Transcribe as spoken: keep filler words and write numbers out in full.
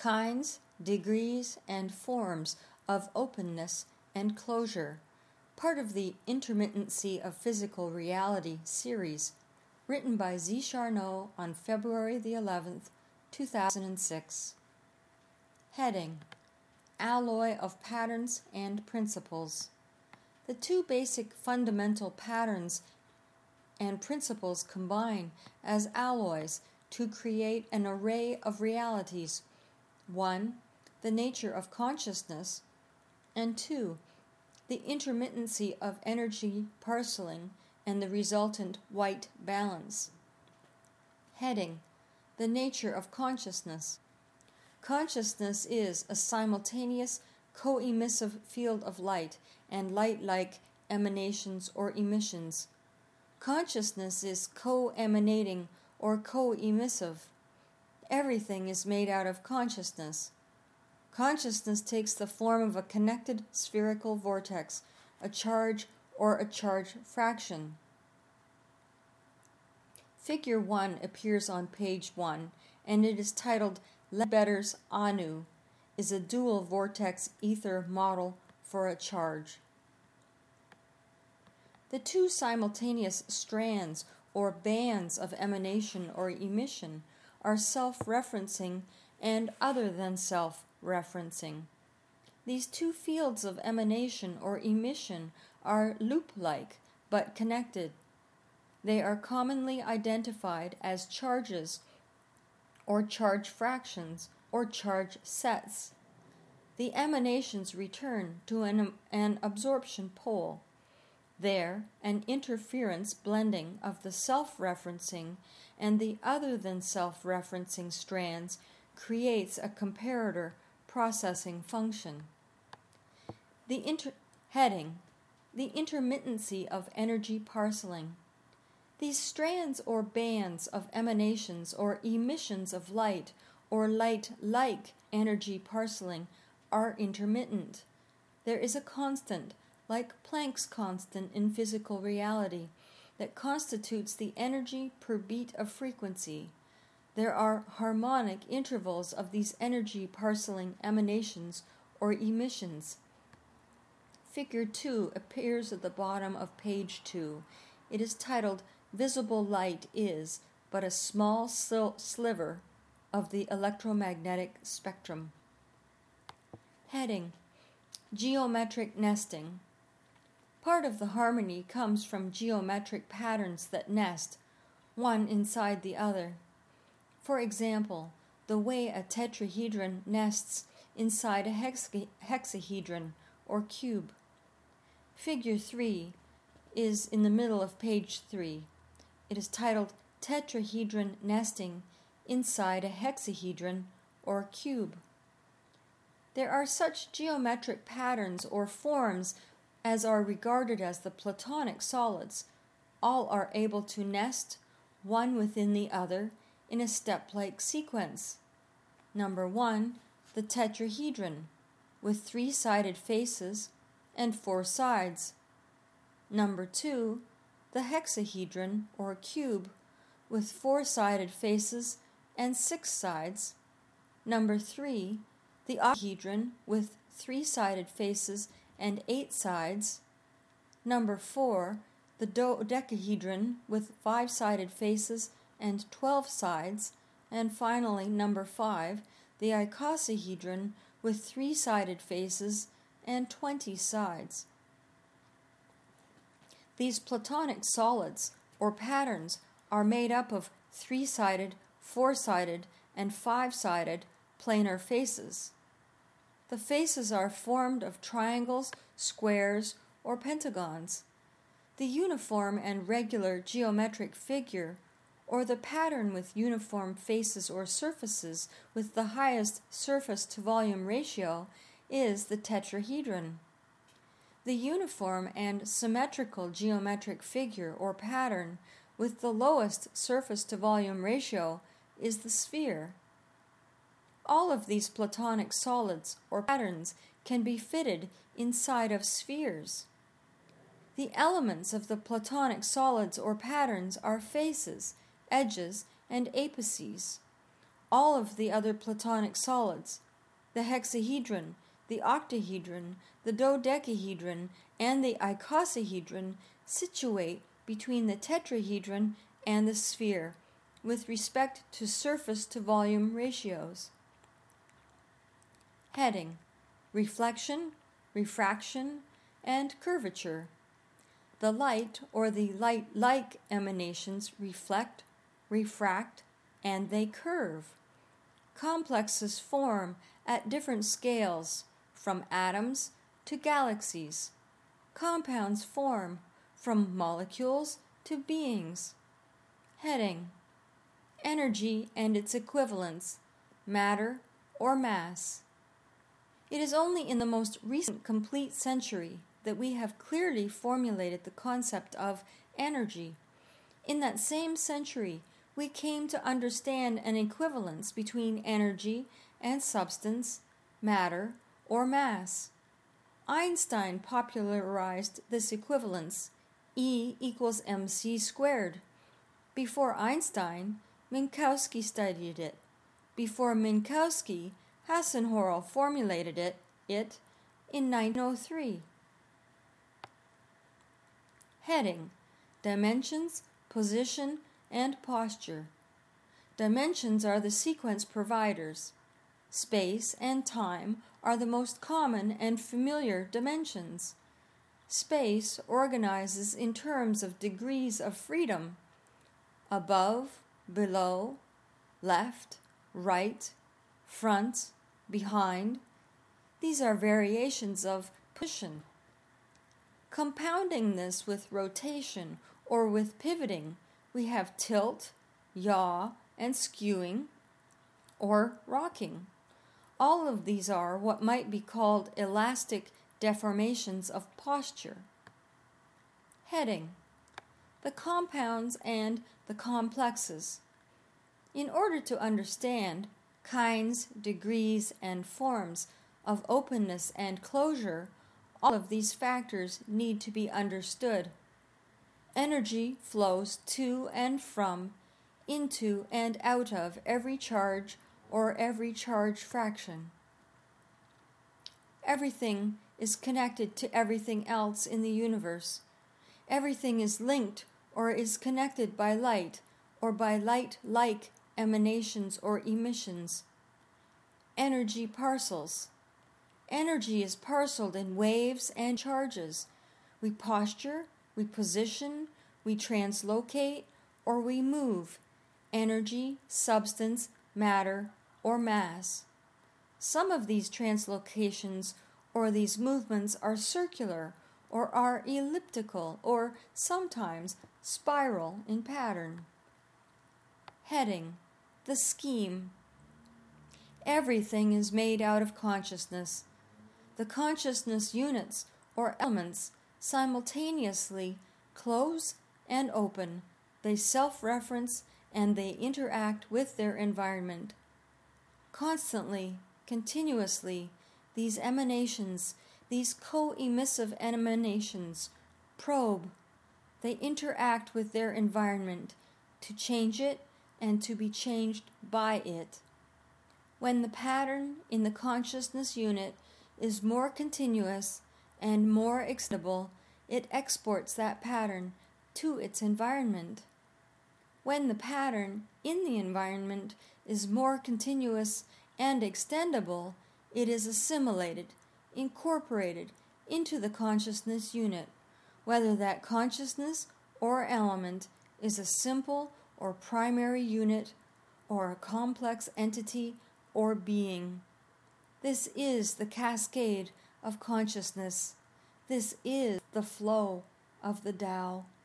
Kinds, Degrees, and Forms of Openness and Closure, part of the Intermittency of Physical Reality series, written by Z. Charnow on February the eleventh, two thousand six. Heading: Alloy of Patterns and Principles. The two basic fundamental patterns and principles combine as alloys to create an array of realities. One, the nature of consciousness, and two, the intermittency of energy parceling and the resultant white balance. Heading: The nature of consciousness. Consciousness is a simultaneous co-emissive field of light and light-like emanations or emissions. Consciousness is co-emanating or co-emissive. Everything is made out of consciousness. Consciousness takes the form of a connected spherical vortex, a charge or a charge fraction. Figure one appears on page one, and it is titled Ledbetter's Anu, is a dual vortex ether model for a charge. The two simultaneous strands or bands of emanation or emission are self-referencing and other than self-referencing. These two fields of emanation or emission are loop-like but connected. They are commonly identified as charges or charge fractions or charge sets. The emanations return to an, an absorption pole. There, an interference blending of the self-referencing and the other than self-referencing strands creates a comparator processing function. The inter- heading: The intermittency of energy parceling. These strands or bands of emanations or emissions of light or light-like energy parceling are intermittent. There is a constant, like Planck's constant in physical reality, that constitutes the energy per beat of frequency. There are harmonic intervals of these energy parceling emanations or emissions. Figure two appears at the bottom of page two. It is titled Visible Light is but a small sil- sliver of the electromagnetic spectrum. Heading: Geometric Nesting. Part of the harmony comes from geometric patterns that nest, one inside the other. For example, the way a tetrahedron nests inside a hexa- hexahedron or cube. Figure three is in the middle of page three. It is titled Tetrahedron Nesting Inside a Hexahedron or Cube. There are such geometric patterns or forms as are regarded as the Platonic solids. All are able to nest, one within the other, in a step-like sequence. Number one, the tetrahedron, with three-sided faces and four sides. Number two, the hexahedron, or cube, with four-sided faces and six sides. Number three, the octahedron, with three-sided faces and eight sides. Number four, the dodecahedron with five-sided faces and twelve sides. And finally, number five, the icosahedron with three-sided faces and twenty sides. These Platonic solids, or patterns, are made up of three-sided, four-sided, and five-sided planar faces. The faces are formed of triangles, squares, or pentagons. The uniform and regular geometric figure, or the pattern with uniform faces or surfaces with the highest surface-to-volume ratio, is the tetrahedron. The uniform and symmetrical geometric figure or pattern with the lowest surface-to-volume ratio is the sphere. All of these Platonic solids or patterns can be fitted inside of spheres. The elements of the Platonic solids or patterns are faces, edges, and apices. all of the other Platonic solids, the hexahedron, the octahedron, the dodecahedron, and the icosahedron, situate between the tetrahedron and the sphere with respect to surface to volume ratios. Heading: Reflection, Refraction, and Curvature. The light or the light-like emanations reflect, refract, and they curve. Complexes form at different scales, from atoms to galaxies. Compounds form from molecules to beings. Heading: Energy and its equivalents, matter or mass. It is only in the most recent complete century that we have clearly formulated the concept of energy. In that same century, we came to understand an equivalence between energy and substance, matter, or mass. Einstein popularized this equivalence, E equals mc squared. Before Einstein, Minkowski studied it. Before Minkowski, Hasenhorl formulated it, it in nineteen oh three. Heading: Dimensions, Position, and Posture. Dimensions are the sequence providers. Space and time are the most common and familiar dimensions. Space organizes in terms of degrees of freedom: above, below, left, right, front, behind. These are variations of position. Compounding this with rotation or with pivoting, we have tilt, yaw, and skewing, or rocking. All of these are what might be called elastic deformations of posture. Heading: The compounds and the complexes. In order to understand kinds, degrees, and forms of openness and closure, all of these factors need to be understood. Energy flows to and from, into and out of every charge or every charge fraction. Everything is connected to everything else in the universe. Everything is linked or is connected by light or by light-like emanations or emissions. Energy parcels. Energy is parceled in waves and charges. We posture, we position, we translocate, or we move. Energy, substance, matter, or mass. Some of these translocations or these movements are circular or are elliptical or sometimes spiral in pattern. Heading: The scheme. Everything is made out of consciousness. The consciousness units or elements simultaneously close and open. They self-reference and they interact with their environment. Constantly, continuously, these emanations, these co-emissive emanations, probe. They interact with their environment to change it and to be changed by it. When the pattern in the consciousness unit is more continuous and more extendable, it exports that pattern to its environment. When the pattern in the environment is more continuous and extendable, it is assimilated, incorporated into the consciousness unit, whether that consciousness or element is a simple or primary unit or a complex entity or being. This is the cascade of consciousness. This is the flow of the Tao.